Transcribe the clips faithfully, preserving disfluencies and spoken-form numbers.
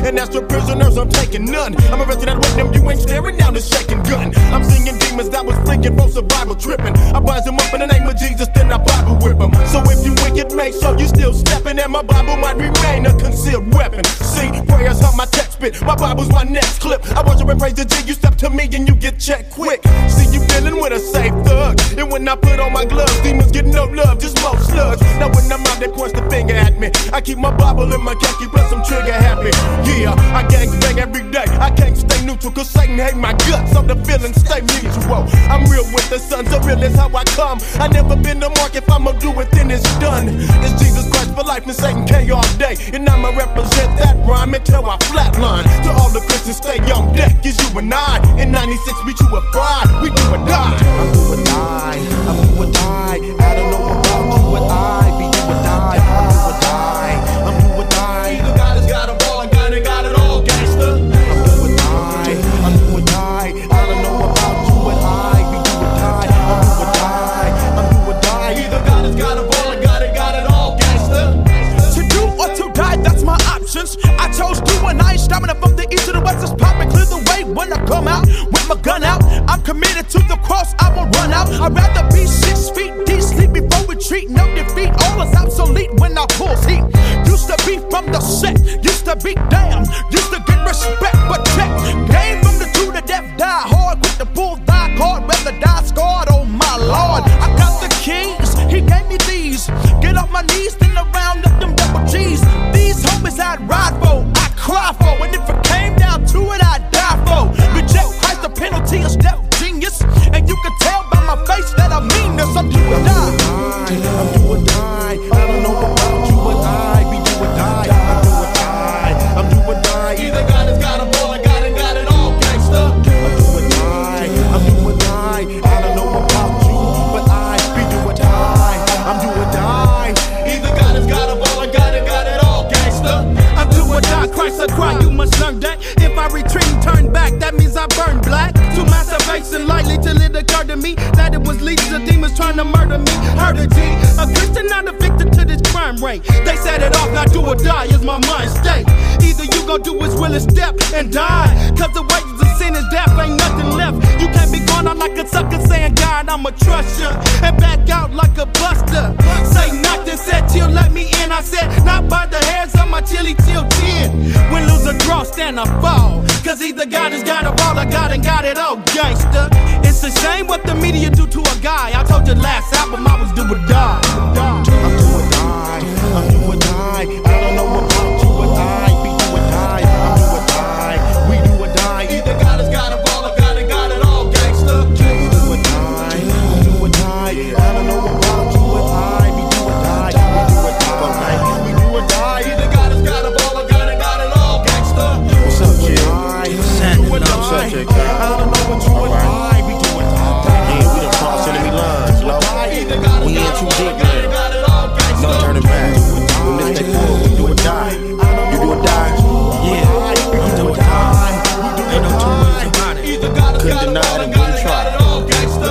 And as for prisoners, I'm taking none. I'm arrested and with them, you ain't staring down the shaking gun. I'm seeing demons that was fleeing from survival tripping. I rise them up in the name of Jesus, then I Bible whip them. So if you wicked, make sure you still stepping, and my Bible might remain a concealed weapon. See, prayers help my text spit, my Bible's my next clip. I worship and praise the G, you step to me and you get checked quick. See, you dealing with a safe thug, and when I put on my gloves, demons get no love, just more slugs. Now when I'm out, they point the finger at me. I keep my Bible in my khaki, plus I'm trigger happy. Yeah, I gang bang every day. I can't stay neutral, cause Satan hate my guts, so the feelings stay mutual. I'm real with the sun, so real is how I come. I never been to mark, if I'ma do it, then it's done. It's Jesus Christ for life and Satan K all day. And I'ma represent that rhyme until I flatline. To all the Christians, stay on deck, is you and I. In ninety-six, we chew a pride, we do or die. I'm do or die, I'm do or die. I don't know about you, but I be do or die. I'm do or die, I'm do or die. Either God has got a ball, and God ain't got it all, gangster. I'm do or die, I'm do or die. I don't know about you, but I be do or die. I'm do or die, I'm do or die. Either God has got a ball, and God ain't got it all, gangster. To do or to die, that's my options. I chose do and I ain't stopping up from the east to the west. It's popping, clear the way when I come out with my gun out. I'm committed to the cross, I won't run out. I'd rather be six feet deep, sleep before retreat. No defeat, all is obsolete when I pull heat. Used to be from the set, used to be damn, used to get respect, but check. Game from the two to death, die hard, quick to pull thy cord, rather die scarred, oh my lord. I got the keys, he gave me these. Get off my knees, then around up them double G's. These homies I'd ride for, I cry for, and if it came down to it, I'd die for. Reject Christ, the penalty is death, genius. And you can tell by my face that I mean this, I'm do or die. I'm do or die, I don't know about you, but I be do or die. I'm do or die, I'm do or die. Either God has got a ball, and God ain't got it all, gangster. I'm do or die, I'm do or die. I don't know about you, but I be do or die. I'm do or die. Either God has got a ball, and God ain't got it all, gangster. I'm do or die, Christ or cry, you must learn that. If I retreat and turn back, that means I burn black. To masturbation lightly till it occurred to me that it was legions of demons trying to murder me. Heard a G, a Christian not a victim to this crime rate. They set it off, now do or die is my mind state. Either you gon' do his will and step and die, cause the wages of sin is death, ain't nothing left. You can't be gone out like a sucker saying, God, I'ma trust ya, and back out like a buster. Say nothing, said till let me in. I said, not by the hairs of my chili till ten. When lose or draw, stand or fall, cause either God has got a ball or God ain't got it all, gangster. It's a shame what the media do to a guy. I told you last album I was do or die. I'm do or die, I'm do or die. I don't know about you, but I be do or die. I'm do or die, we do or die. Either God has got a ball or God ain't got it all, gangster. I'm do or die, I'm do or die. I don't know about you, but I be do or die. We do or die, we do or die. Either God has got a ball or God ain't got it all, gangster. What's up, kid? Do or die. I don't know what you or I be do or die. Yeah, we done crossed enemy lines, low. We in too deep now. No turning back. From this day forward, we do or die. You do or die. Yeah, you do or die. Ain't no two ways about it. Couldn't deny it and wouldn't try. Do or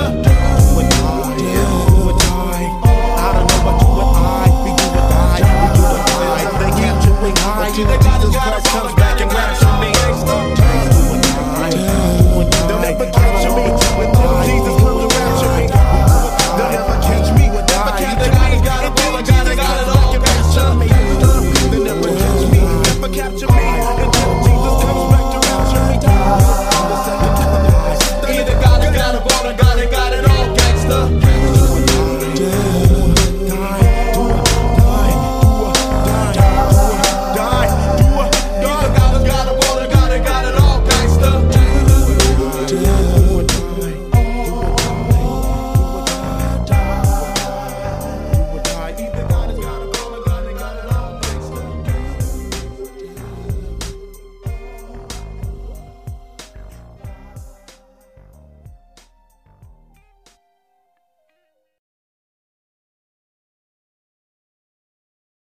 die, do or die. I don't know about you, but I, we do or die. We do or die. Thank you, do or die.